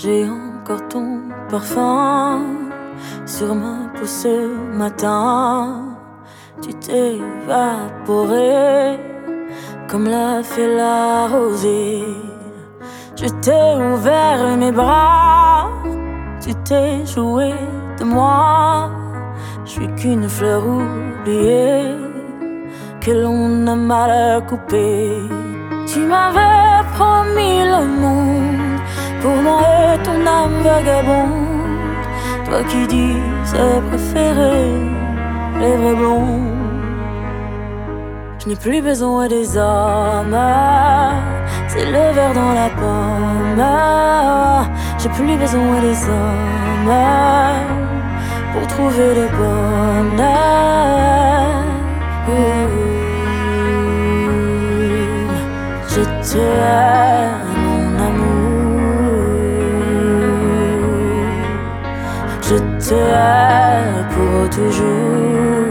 J'ai encore ton parfum sur ma peau ce matin. Tu t'es évaporé comme l'a fait la rosée. Je t'ai ouvert mes bras, tu t'es joué de moi. Je suis qu'une fleur oubliée que l'on a mal coupée. Tu m'avais promis le monde pour moi et ton âme vagabonde. Toi qui disais préférer les vrais blonds. Je n'ai plus besoin des hommes, c'est le verre dans la pomme. J'ai plus besoin des hommes pour trouver le bonheur. Je t'aime, mon amour. Je t'aime pour toujours.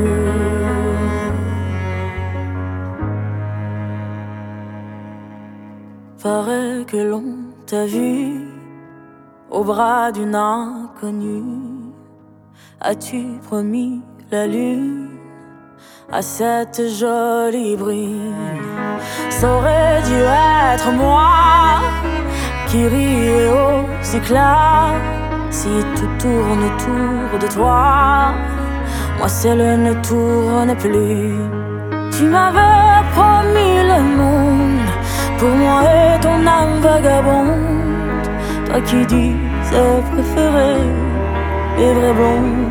Paraît que l'on t'a vu au bras d'une inconnue. As-tu promis la lune à cette jolie brune? Ça aurait dû être moi qui riais aux éclats. Si tout tourne autour de toi, moi seule ne tourne plus. Tu m'avais promis le monde pour moi et ton âme vagabonde. Toi qui disais préférer les vrais blonds.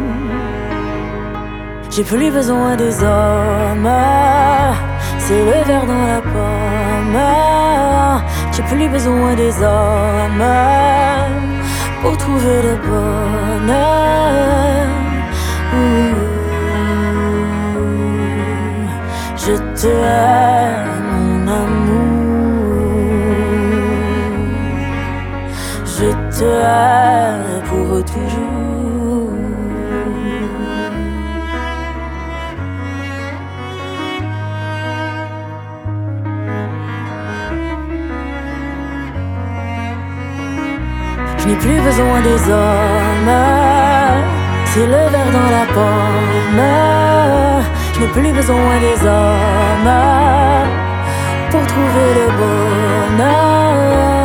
J'ai plus besoin des hommes, c'est le verre dans la pomme. J'ai plus besoin des hommes pour trouver le bonheur. Je t'aime, mon amour. Je t'aime pour toujours. Je n'ai plus besoin des hommes, c'est le verre dans la pomme. Je n'ai plus besoin des hommes pour trouver le bonheur.